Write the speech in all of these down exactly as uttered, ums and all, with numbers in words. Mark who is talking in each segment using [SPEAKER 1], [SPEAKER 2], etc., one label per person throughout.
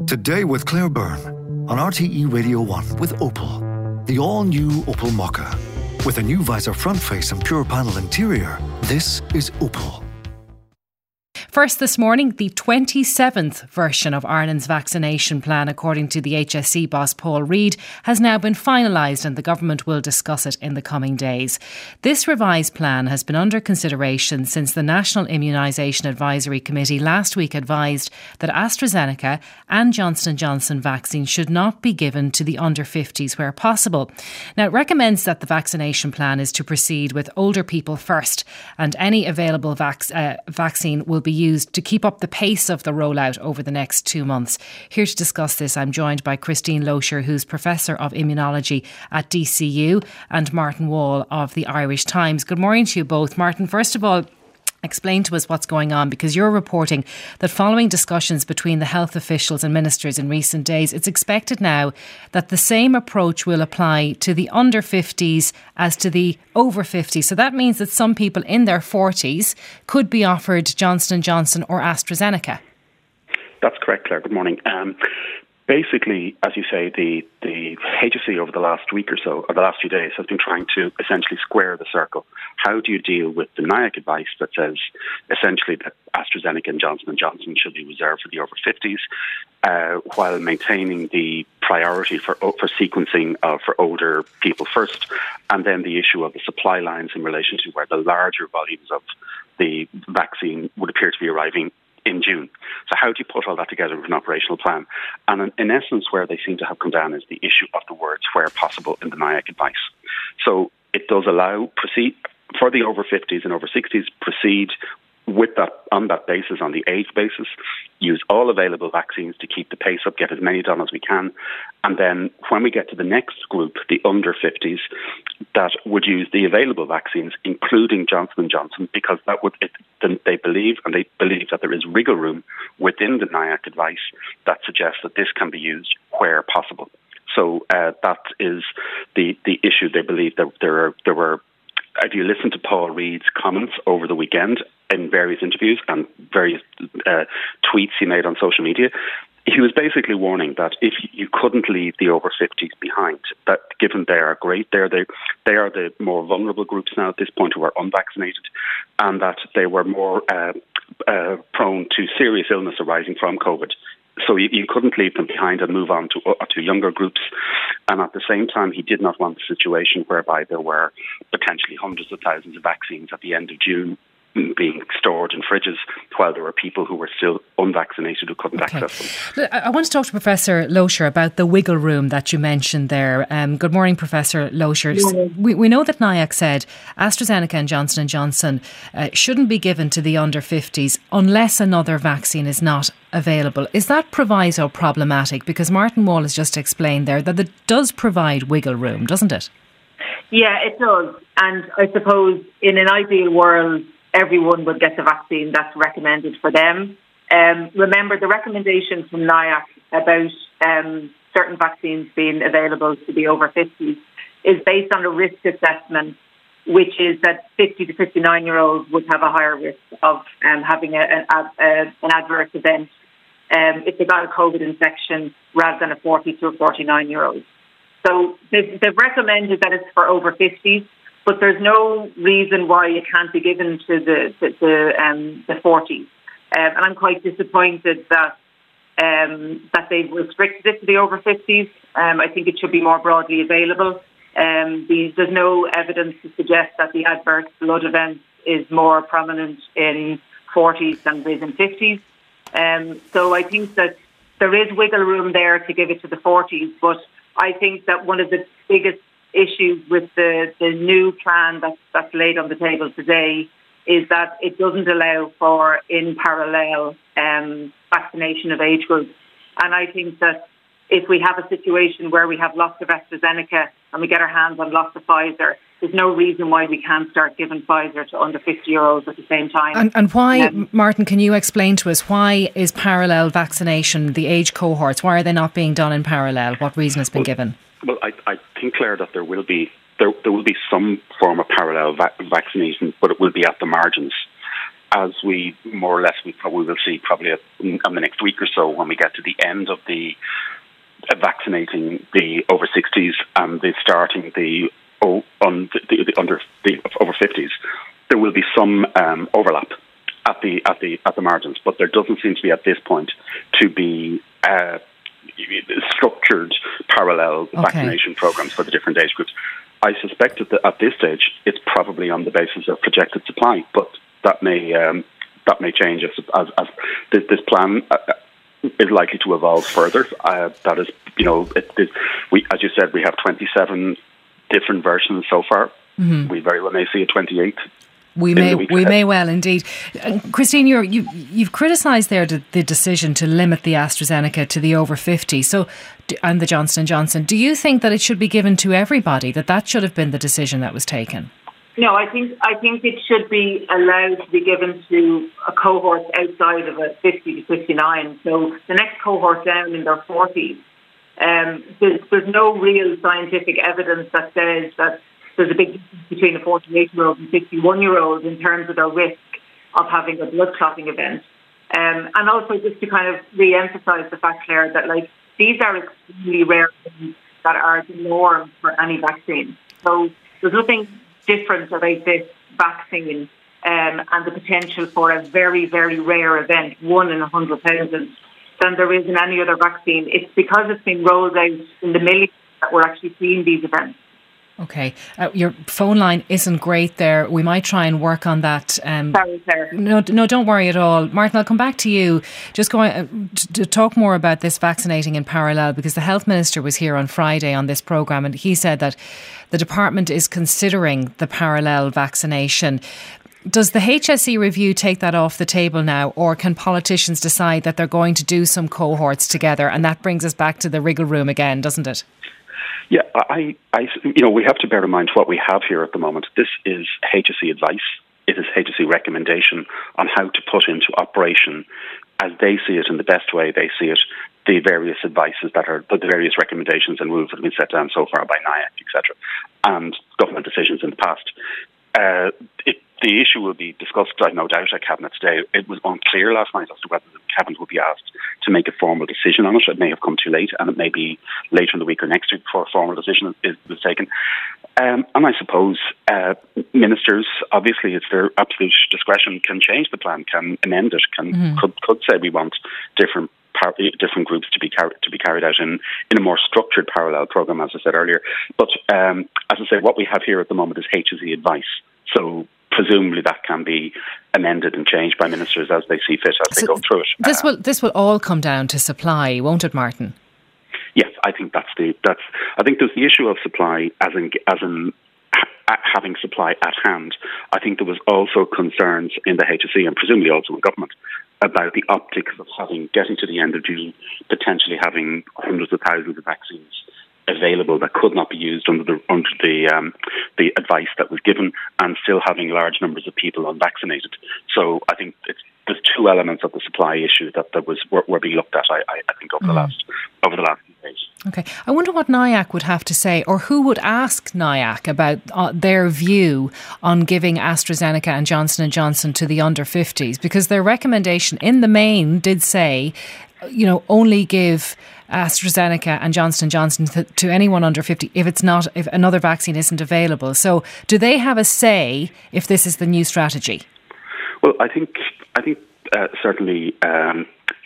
[SPEAKER 1] Today with Claire Byrne on R T E Radio one with Opel. The all-new Opel Mokka. With a new visor front face and pure panel interior, this is Opel.
[SPEAKER 2] First this morning, the twenty-seventh version of Ireland's vaccination plan, according to the H S E boss Paul Reid, has now been finalised and the government will discuss it in the coming days. This revised plan has been under consideration since the National Immunisation Advisory Committee last week advised that AstraZeneca and Johnson and Johnson vaccine should not be given to the under fifties where possible. Now, it recommends that the vaccination plan is to proceed with older people first, and any available vac- uh, vaccine will be used to keep up the pace of the rollout over the next two months. Here to discuss this, I'm joined by Christine Loescher, who's Professor of Immunology at D C U, and Martin Wall of the Irish Times. Good morning to you both. Martin, first of all, explain to us what's going on, because you're reporting that following discussions between the health officials and ministers in recent days, it's expected now that the same approach will apply to the under fifties as to the over fifties. So that means that some people in their forties could be offered Johnson and Johnson or AstraZeneca.
[SPEAKER 3] That's correct, Claire. Good morning. Um, Basically, as you say, the, the H S E over the last week or so, or the last few days, has been trying to essentially square the circle. How do you deal with the N I A C advice that says essentially that AstraZeneca and Johnson and Johnson should be reserved for the over fifties, uh, while maintaining the priority for for sequencing uh, for older people first, and then the issue of the supply lines in relation to where the larger volumes of the vaccine would appear to be arriving in June. So how do you put all that together with an operational plan? And in, in essence, where they seem to have come down is the issue of the words where possible in the N I A C advice. So it does allow proceed for the over fifties and over sixties, proceed with that on that basis, on the age basis, use all available vaccines to keep the pace up, get as many done as we can. And then when we get to the next group, the under fifties, that would use the available vaccines, including Johnson and Johnson, because that would it, they believe, and they believe that there is wriggle room within the N I A C advice that suggests that this can be used where possible. So uh, that is the the issue. They believe that there are there were. If you listen to Paul Reid's comments over the weekend in various interviews and various uh, tweets he made on social media, he was basically warning that if you couldn't leave the over fifties behind, that given they are great, they're the, they are the more vulnerable groups now at this point who are unvaccinated, and that they were more uh, uh, prone to serious illness arising from COVID. So you, you couldn't leave them behind and move on to uh, to younger groups. And at the same time, he did not want the situation whereby there were potentially hundreds of thousands of vaccines at the end of June being stored in fridges while there were people who were still unvaccinated who couldn't okay. access them.
[SPEAKER 2] I want to talk to Professor Loescher about the wiggle room that you mentioned there. Um, good morning, Professor Loescher. We, we know that N I A C said AstraZeneca and Johnson and Johnson uh, shouldn't be given to the under fifties unless another vaccine is not available. Is that proviso problematic? Because Martin Wall has just explained there that it does provide wiggle room, doesn't it?
[SPEAKER 4] Yeah, it does. And I suppose in an ideal world, everyone would get the vaccine that's recommended for them. Um, remember, the recommendation from N I A C about um, certain vaccines being available to the over fifties is based on a risk assessment, which is that fifty to fifty-nine-year-olds would have a higher risk of um, having a, a, a, an adverse event um, if they got a COVID infection rather than a forty to a forty-nine-year-old. So they've, they've recommended that it's for over fifties. But there's no reason why it can't be given to the the, the, um, the forties. Um, and I'm quite disappointed that um, that they've restricted it to the over fifties. Um, I think it should be more broadly available. Um, the, there's no evidence to suggest that the adverse blood event is more prominent in forties than it is in fifties. Um, so I think that there is wiggle room there to give it to the forties. But I think that one of the biggest issues with the, the new plan that's, that's laid on the table today is that it doesn't allow for in parallel um, vaccination of age groups. And I think that if we have a situation where we have lots of AstraZeneca and we get our hands on lots of Pfizer, there's no reason why we can't start giving Pfizer to under fifty-year-olds at the same time.
[SPEAKER 2] And, and why, um, Martin, can you explain to us, why is parallel vaccination, the age cohorts, why are they not being done in parallel? What reason has been
[SPEAKER 3] well,
[SPEAKER 2] given?
[SPEAKER 3] Well, I, I think, Claire, that there will be there, there will be some form of parallel va- vaccination, but it will be at the margins. as we more or less we probably will see probably in the next week or so when we get to the end of the uh, vaccinating the over sixties and the starting the oh, on the, the under the over fifties, there will be some um, overlap at the at the at the margins, but there doesn't seem to be at this point to be uh, structured parallel okay. vaccination programs for the different age groups. I suspect that at this stage it's probably on the basis of projected supply, but that may um, that may change as as, as this, this plan uh, is likely to evolve further. Uh, that is, you know, it, it, we as you said, we have twenty-seven different versions so far. Mm-hmm. We very well may see a twenty-eighth.
[SPEAKER 2] We may we may well indeed. Uh, Christine, you're, you, you've criticised there the, the decision to limit the AstraZeneca to the over fifty so, and the Johnson and Johnson. Do you think that it should be given to everybody, that that should have been the decision that was taken?
[SPEAKER 4] No, I think I think it should be allowed to be given to a cohort outside of a fifty to fifty-nine. So the next cohort down in their forties. Um, there's, there's no real scientific evidence that says that there's a big difference between a forty-eight-year-old and fifty-one-year-old in terms of their risk of having a blood clotting event. Um, and also just to kind of re-emphasise the fact, Claire, that like these are extremely rare things that are the norm for any vaccine. So there's nothing different about this vaccine um, and the potential for a very, very rare event, one in a hundred thousand, than there is in any other vaccine. It's because it's been rolled out in the millions that we're actually seeing these events.
[SPEAKER 2] Okay, uh, your phone line isn't great there. We might try and work on that. Um,
[SPEAKER 4] Sorry, sir.
[SPEAKER 2] No, no, don't worry at all. Martin, I'll come back to you. Just going uh, to, to talk more about this vaccinating in parallel, because the Health Minister was here on Friday on this programme and he said that the department is considering the parallel vaccination. Does the H S E review take that off the table now, or can politicians decide that they're going to do some cohorts together? And that brings us back to the wriggle room again, doesn't it?
[SPEAKER 3] Yeah, I, I, you know, we have to bear in mind what we have here at the moment. This is H S E advice. It is H S E recommendation on how to put into operation, as they see it in the best way they see it, the various advices that are, the various recommendations and rules that have been set down so far by NIAC, et cetera, and government decisions in the past. Uh, it, the issue will be discussed, I no doubt, at Cabinet today. It was unclear last night as to whether the Cabinet will be asked to make a formal decision on it. It may have come too late, and it may be later in the week or next week before a formal decision is, is taken. Um, and I suppose uh, ministers, obviously, it's their absolute discretion, can change the plan, can amend it, can mm-hmm. could, could say we want different par- different groups to be car- to be carried out in, in a more structured parallel programme, as I said earlier. But um, as I say, what we have here at the moment is H S E advice. So presumably that can be amended and changed by ministers as they see fit as so they go through it.
[SPEAKER 2] This will this will all come down to supply, won't it, Martin?
[SPEAKER 3] Yes, I think that's the that's. I think there's the issue of supply as in as in ha- having supply at hand. I think there was also concerns in the H S E and presumably also in government about the optics of having getting to the end of June, potentially having hundreds of thousands of vaccines available that could not be used under the under the um, the advice that was given, and still having large numbers of people unvaccinated. So I think it's, there's two elements of the supply issue that, that was were, were being looked at. I, I, I think over mm. the last over the last few days.
[SPEAKER 2] Okay, I wonder what NIAC would have to say, or who would ask NIAC about uh, their view on giving AstraZeneca and Johnson and Johnson to the under fifties, because their recommendation in the main did say, you know, only give AstraZeneca and Johnson and Johnson to, to anyone under fifty if it's not, if another vaccine isn't available. So do they have a say if this is the new strategy?
[SPEAKER 3] Well, I think I think uh, certainly um,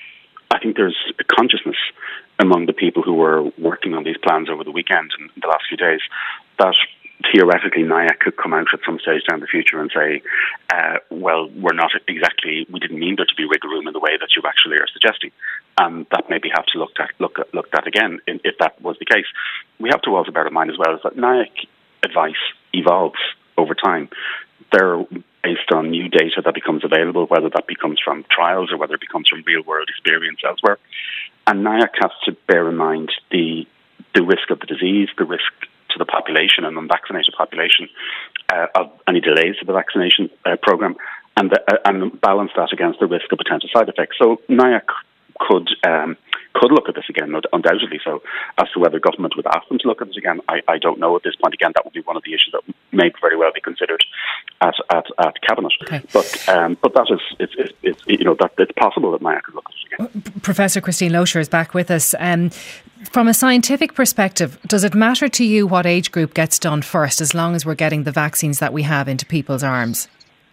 [SPEAKER 3] I think there's a consciousness among the people who were working on these plans over the weekend and the last few days that theoretically NIAC could come out at some stage down the future and say, uh, well, we're not exactly, we didn't mean there to be wiggle room in the way that you actually are suggesting. And that maybe have to look at look at, looked at again if that was the case. We have to also bear in mind as well is that NIAC advice evolves over time. They're based on new data that becomes available, whether that becomes from trials or whether it becomes from real world experience elsewhere. And NIAC has to bear in mind the the risk of the disease, the risk to the population and unvaccinated population uh, of any delays to the vaccination uh, programme, and the, uh, and balance that against the risk of potential side effects. So NIAC could um, could look at this again, undoubtedly so. As to whether government would ask them to look at this again, I, I don't know at this point. Again, that would be one of the issues that may very well be considered at at, at cabinet.
[SPEAKER 2] Okay.
[SPEAKER 3] But um, but that is it's, it's, it's you know that it's possible that Maya could look at it again.
[SPEAKER 2] Professor Christine Losher is back with us. Um, from a scientific perspective, does it matter to you what age group gets done first, as long as we're getting the vaccines that we have into people's arms?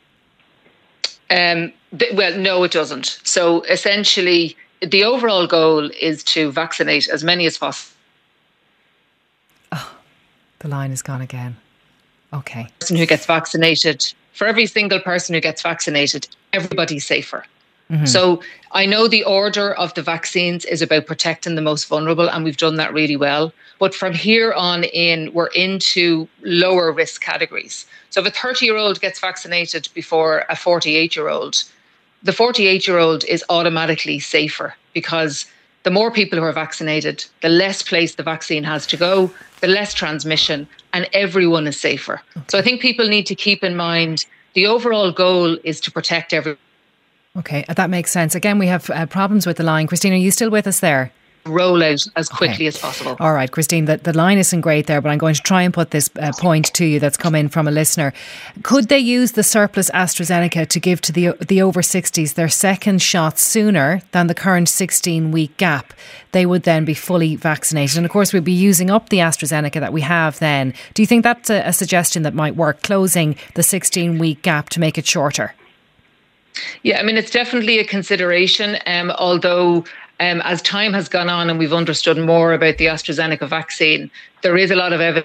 [SPEAKER 5] Um, th- well, no, it doesn't. So essentially, the overall goal is to vaccinate as many as possible.
[SPEAKER 2] Oh, the line is gone again. Okay.
[SPEAKER 5] Person who gets vaccinated, for every single person who gets vaccinated, everybody's safer. Mm-hmm. So I know the order of the vaccines is about protecting the most vulnerable, and we've done that really well. But from here on in, we're into lower risk categories. So if a thirty-year-old gets vaccinated before a forty-eight-year-old, the forty-eight-year-old is automatically safer, because the more people who are vaccinated, the less place the vaccine has to go, the less transmission, and everyone is safer. Okay. So I think people need to keep in mind the overall goal is to protect everyone.
[SPEAKER 2] Okay, that makes sense. Again, we have uh, problems with the line. Christine, are you still with us there?
[SPEAKER 5] Roll out as quickly
[SPEAKER 2] okay.
[SPEAKER 5] as possible.
[SPEAKER 2] All right, Christine, the, the line isn't great there, but I'm going to try and put this uh, point to you that's come in from a listener. Could they use the surplus AstraZeneca to give to the the over sixties their second shot sooner than the current sixteen-week gap? They would then be fully vaccinated. And of course, we'd be using up the AstraZeneca that we have then. Do you think that's a, a suggestion that might work, closing the sixteen-week gap to make it shorter?
[SPEAKER 5] Yeah, I mean, it's definitely a consideration, um, although um, as time has gone on and we've understood more about the AstraZeneca vaccine, there is a lot of evidence.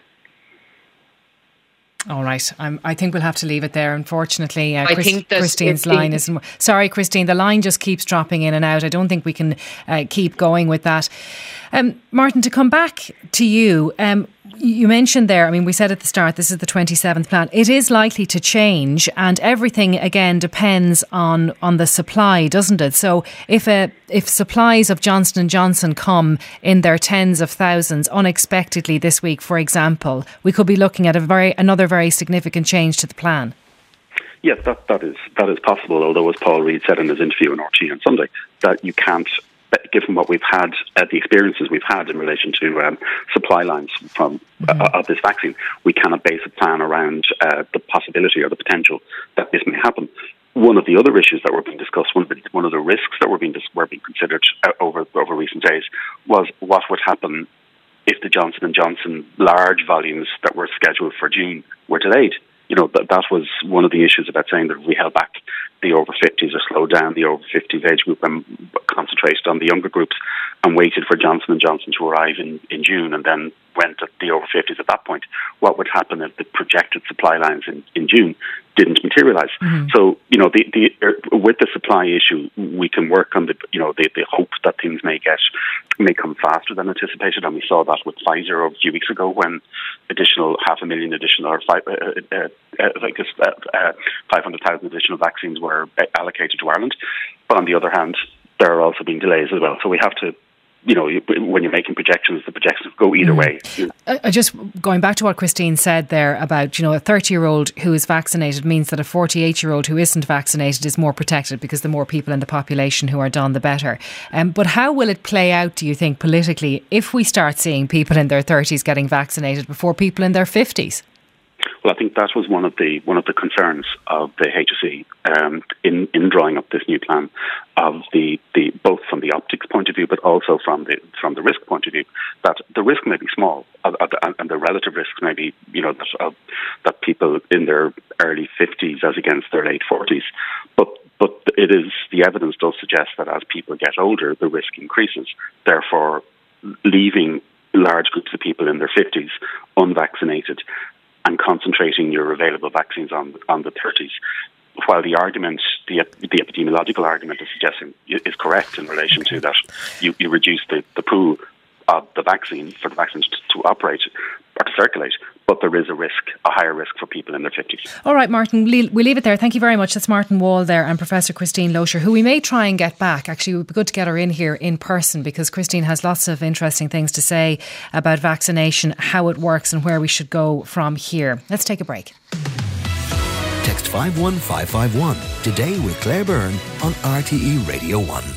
[SPEAKER 2] All right. I'm, I think we'll have to leave it there, unfortunately. Uh,
[SPEAKER 5] I
[SPEAKER 2] Chris,
[SPEAKER 5] think that
[SPEAKER 2] Christine's line is... Sorry, Christine, the line just keeps dropping in and out. I don't think we can uh, keep going with that. Um, Martin, to come back to you, um, you mentioned there, I mean, we said at the start, this is the twenty-seventh plan. It is likely to change, and everything, again, depends on, on the supply, doesn't it? So if a, if supplies of Johnson and Johnson come in their tens of thousands unexpectedly this week, for example, we could be looking at a very another very significant change to the plan.
[SPEAKER 3] Yes, that, that is that is possible, although, as Paul Reid said in his interview in R T on Sunday, that you can't, given what we've had, uh, the experiences we've had in relation to um, supply lines from mm-hmm. uh, of this vaccine, we cannot base a plan around uh, the possibility or the potential that this may happen. One of the other issues that were being discussed, one of the, one of the risks that were being dis- were being considered uh, over over recent days, was what would happen if the Johnson and Johnson large volumes that were scheduled for June were delayed. You know, that that was one of the issues about saying that if we held back the over fifties or slowed down the over fifties age group and concentrated on the younger groups and waited for Johnson and Johnson to arrive in, in June and then went at the over fifties at that point, what would happen if the projected supply lines in, in June didn't materialise? Mm-hmm. So, you know, the, the uh, with the supply issue, we can work on the, you know, the, the hope that things may get, may come faster than anticipated. And we saw that with Pfizer a few weeks ago when additional half a million additional, or five, uh, uh, uh, like just, uh, uh, five hundred thousand additional vaccines were allocated to Ireland. But on the other hand, there are also been delays as well. So we have to, you know, when you're making projections, the projections go either mm. way.
[SPEAKER 2] Uh, just going back to what Christine said there about, you know, a thirty-year-old who is vaccinated means that a forty-eight-year-old who isn't vaccinated is more protected because the more people in the population who are done, the better. Um, but how will it play out, do you think, politically, if we start seeing people in their thirties getting vaccinated before people in their fifties?
[SPEAKER 3] Well, I think that was one of the one of the concerns of the H S E um, in in drawing up this new plan, of the, the both from the optics point of view, but also from the from the risk point of view. That the risk may be small, uh, uh, and the relative risks may be, you know, that, uh, that people in their early fifties as against their late forties, but. But it is, the evidence does suggest that as people get older, the risk increases. Therefore, leaving large groups of people in their fifties unvaccinated and concentrating your available vaccines on on the thirties, while the argument, the the epidemiological argument is suggesting is correct in relation to that, you, you reduce the, the pool of the vaccine for the vaccines to, to operate or to circulate, but there is a risk, a higher risk for people in their fifties.
[SPEAKER 2] All right, Martin, we'll leave it there. Thank you very much. That's Martin Wall there and Professor Christine Losher, who we may try and get back. Actually, it would be good to get her in here in person, because Christine has lots of interesting things to say about vaccination, how it works and where we should go from here. Let's take a break.
[SPEAKER 6] Text five one five five one today with Claire Byrne on R T E Radio one.